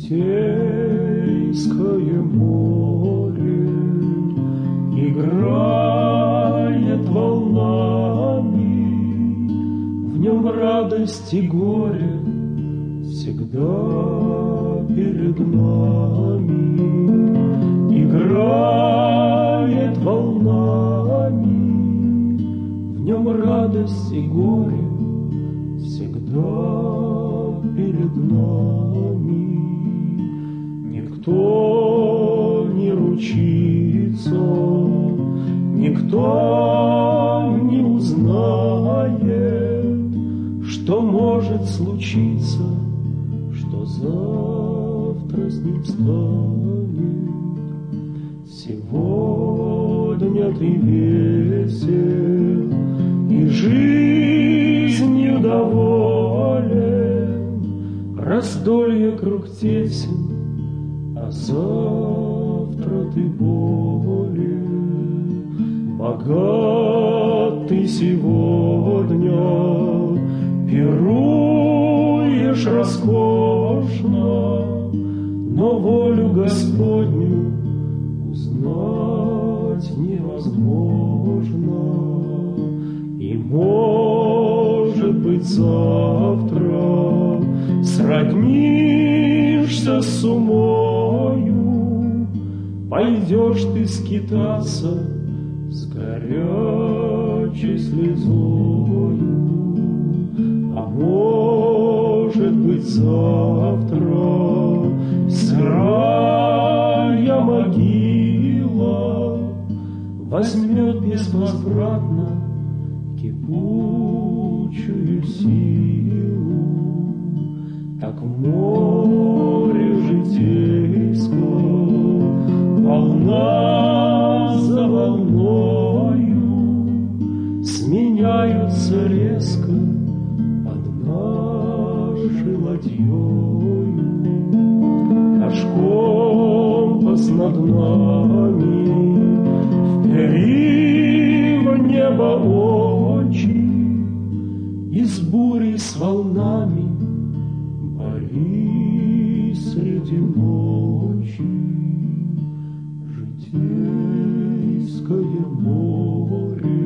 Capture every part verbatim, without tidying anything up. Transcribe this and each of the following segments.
Житейское море играет волнами, в нем радость и горе всегда перед нами. Играет волнами, в нем радость и горе всегда перед нами. Никто не ручится, никто не узнает, что может случиться, что завтра с ним станет. Сегодня ты весел и жизнью доволен, раздолье круг тесен, а завтра ты болен. Богат ты сегодня, пируешь роскошно, но волю Господню узнать невозможно. И, может быть, завтра сроднишься с умою, пойдешь ты скитаться с горячей слезою. А может быть, завтра сырая могила возьмет безвозвратно кипучую силу. Так море житейское, волна за волною, сменяются резко под нашей ладьей. Наш компас над нами, впери в небо очи, и с бурей с волнами борись среди ночи. Житейское море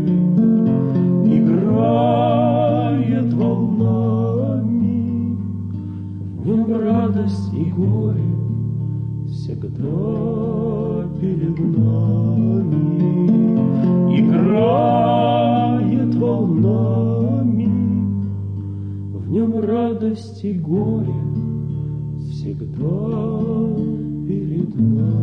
играет волнами, в нем радость и горе всегда перед нами. Играет волнами, в нем радость и горе всегда перед нами.